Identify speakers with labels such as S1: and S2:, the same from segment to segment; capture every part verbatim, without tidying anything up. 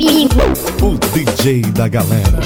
S1: O D J da galera.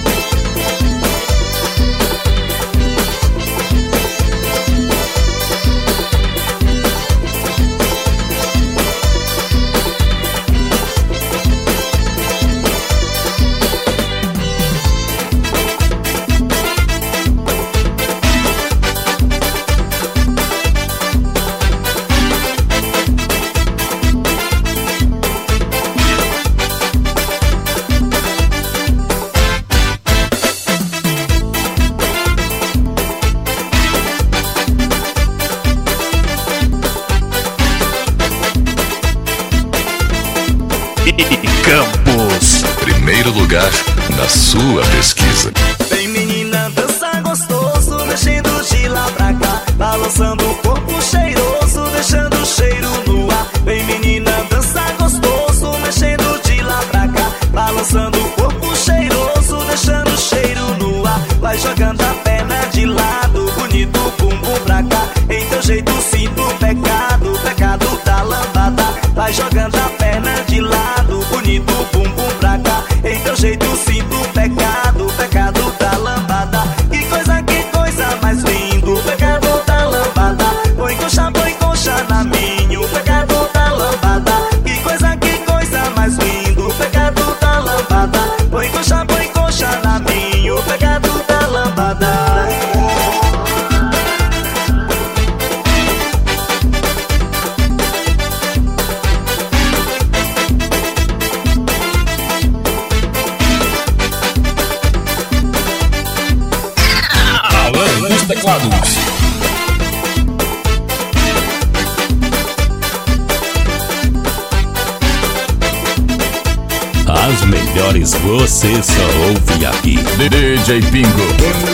S2: Campos, primeiro lugar na sua pesquisa.
S3: Vem menina, dança gostoso, mexendo de lá pra cá, balançando o corpo cheiroso, deixando o cheiro no ar. Vem menina, dança gostoso, mexendo de lá pra cá, balançando o corpo cheiroso, deixando o cheiro no ar. Vai jogando a perna de lado, bonito bumbum pra cá, em teu jeito sinto o pecado, o pecado da lambada. Vai jogando a perna de lado, bonito bumbum pra cá, em teu jeito sinto o pecado, o pecado da lambada. Que coisa, que coisa mais lindo, o pecado da lambada. Põe coxa, põe coxa na minha, o pecado da lambada. Que coisa, que coisa mais lindo, o pecado da lambada. Põe coxa, põe coxa na minha, o pecado da lambada.
S2: Teclados.
S1: As melhores você só ouve aqui.
S2: D J Pingo.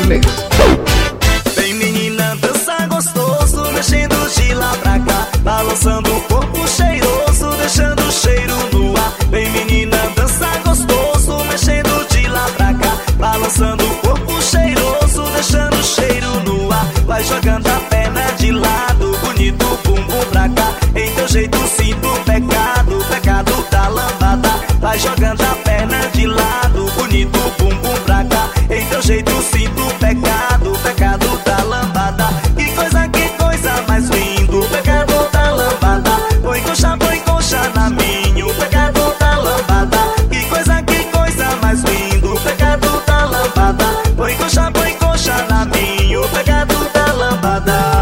S3: Vem menina, dança gostoso, mexendo de lá pra cá, balançando o corpo cheiroso, deixando o cheiro no ar. Vem menina, dança gostoso, mexendo de lá pra cá, balançando o corpo cheiroso, deixando o cheiro no ar. Vai jogando a perna de lado, bonito bumbum pra cá, em teu jeito sinto o pecado, o pecado da lambada. Vai jogando a perna de lado, bonito bumbum pra cá, em teu jeito sinto o pecado, o pecado da lambada. Que coisa, que coisa mais lindo, o pecado da lambada. Põe coxa, põe coxa na minha, o pecado da lambada. Que coisa, que coisa mais lindo, o pecado da lambada. Põe coxa, põe coxa na minha, o pecado da lambada.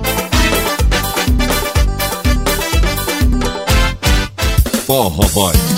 S2: Forró Boys.